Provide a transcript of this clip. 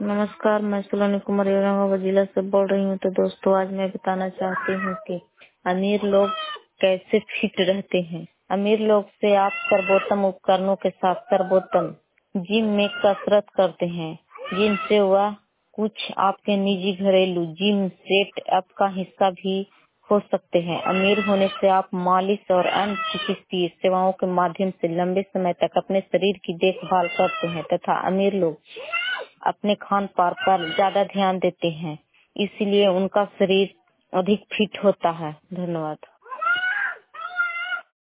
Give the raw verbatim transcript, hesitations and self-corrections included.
नमस्कार, मैं सुलानी कुमारी औरंगाबाद जिला से बोल रही हूँ। तो दोस्तों, आज मैं बताना चाहती हूँ कि अमीर लोग कैसे फिट रहते हैं। अमीर लोग से आप सर्वोत्तम उपकरणों के साथ सर्वोत्तम जिम में कसरत करते हैं, जिनसे वह कुछ आपके निजी घरेलू जिम सेट अप का हिस्सा भी हो सकते हैं। अमीर होने से आप मालिश और अन्य चिकित्सीय सेवाओं के माध्यम से लंबे समय तक अपने शरीर की देखभाल करते हैं तथा अमीर लोग अपने खान पान पर ज्यादा ध्यान देते हैं, इसीलिए उनका शरीर अधिक फिट होता है। धन्यवाद।